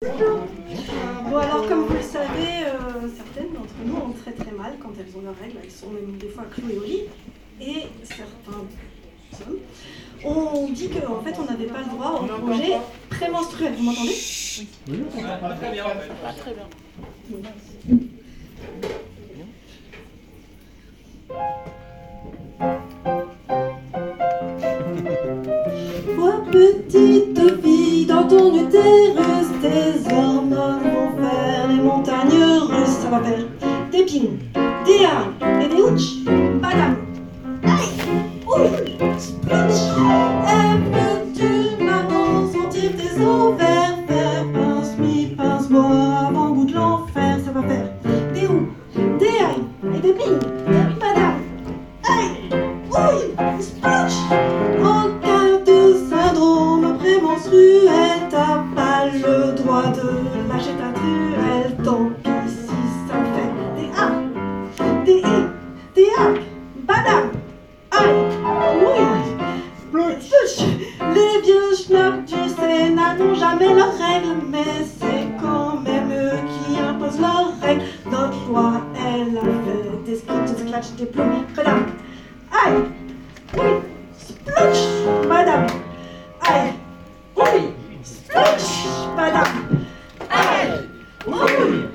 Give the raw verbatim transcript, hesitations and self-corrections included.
Bon alors comme vous le savez, euh, certaines d'entre nous ont très très mal quand elles ont leurs règles, elles sont même des fois clouées au lit, et certains hommes ont dit qu'en fait on n'avait pas le droit au congé prémenstruel. Vous m'entendez? Oui. Pas très bien en fait. Pas très bien. Toi petite fille, dans ton utérus, tes hormones vont faire les montagnes russes. Ça va faire des pins, des harnes et des houches. Madame, aïe, ouh, splitch. Aimes-tu, maman, sentir tes ovaires faire pince, mi, pince-moi avant goût de l'enfer. Ça va faire des houes, des aïe et des pins. Madame, aïe, ouh, splitch. Prémenstruel, t'as pas le droit de lâcher ta truelle. Tant pis si ça fait des A, des I, des A, badam, aïe, oui, splutch. Les vieux schnapps du Sénat n'ont jamais leurs règles, mais c'est quand même eux qui imposent leurs règles. Notre loi, elle a fait des skits, des scratchs, des plombs, badam, aïe, oui, splutch, madame, aïe. Oui, splutch, madame. Aïe, oui.